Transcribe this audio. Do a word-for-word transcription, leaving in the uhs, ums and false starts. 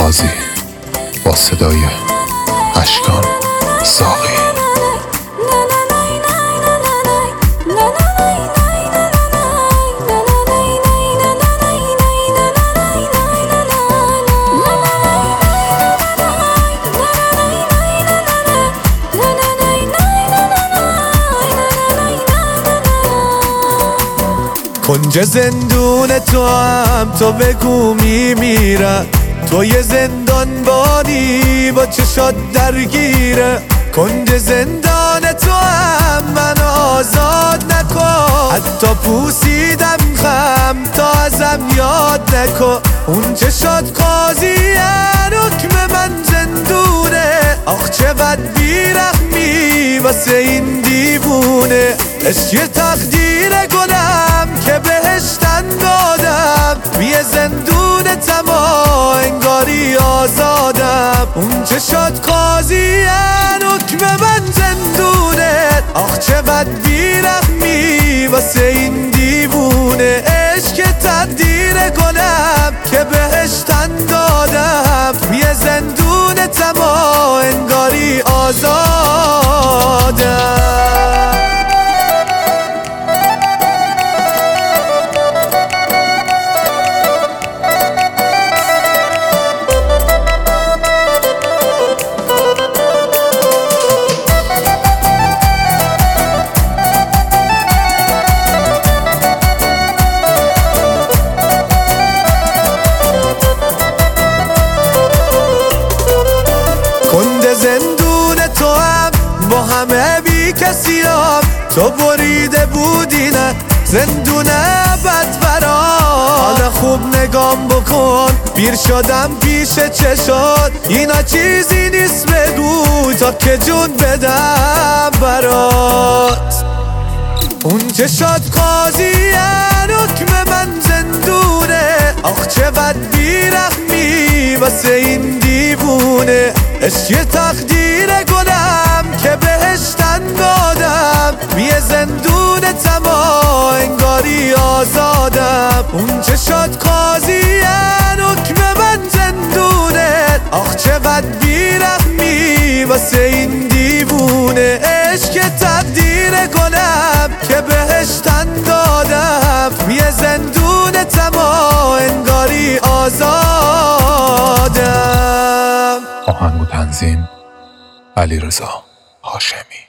قاضی با صدای اشکان ساقی. کنج زندون تو هم تو بگو میمیره، تو یه زندانبانی با چشات درگیره. کنج زندان تو هم من آزاد نکن، حتی پوسیدم خم تا ازم یاد نکن. اون چشات قاضیه، حکم من زندونه. آخ چه بد بیرحمی واسه این دیوونه. عشق تقدیر گلم که بهشتن دادم، یه زندون تما انگاری آزادم. اون چشات قاضیه، حکم من زندونه. آخ چه بد بیرحمی واسه این دیوونه. عشق تقدیر گلم که بهشتن دادم، یه زندون تما انگاری آزادم. کنده زندون تو هم با همه بی کسی هم، تو بریده بودی نه زندون بد برام. حالا خوب نگام بکن، پیر شدم پیش چشات. اینا چیزی نیست بگو تا که جون بدم برات. اون چشات قاضیه، حکم من زندونه. آخ چه بد بیرحمی واسه این دیوونه. عشق تقدیر گلم که بهشتن دادم، یه زندون تما انگاری آزادم. اون چشات قاضیه، حکم من زندونه. آخ چه بد بیرحمی واسه این دیوونه. عشق تقدیر گلم که بهشتن دادم، یه زندون تما انگاری آزادم. آهنگ و تنظیم علیرضا هاشمی.